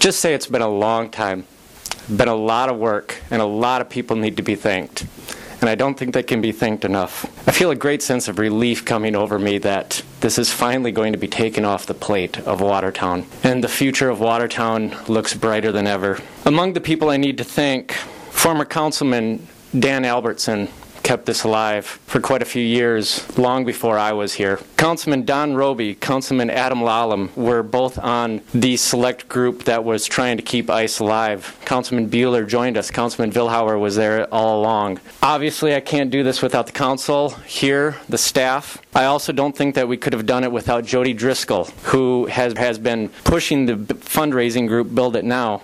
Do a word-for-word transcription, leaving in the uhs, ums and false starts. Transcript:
just say it's been a long time, been a lot of work, and a lot of people need to be thanked. And I don't think they can be thanked enough. I feel a great sense of relief coming over me that this is finally going to be taken off the plate of Watertown. And the future of Watertown looks brighter than ever. Among the people I need to thank, former Councilman Dan Albertson kept this alive for quite a few years, long before I was here. Councilman Don Roby, Councilman Adam Lallam were both on the select group that was trying to keep ICE alive. Councilman Bueller joined us. Councilman Vilhauer was there all along. Obviously, I can't do this without the council here, the staff. I also don't think that we could have done it without Jody Driscoll, who has, has been pushing the fundraising group Build It Now.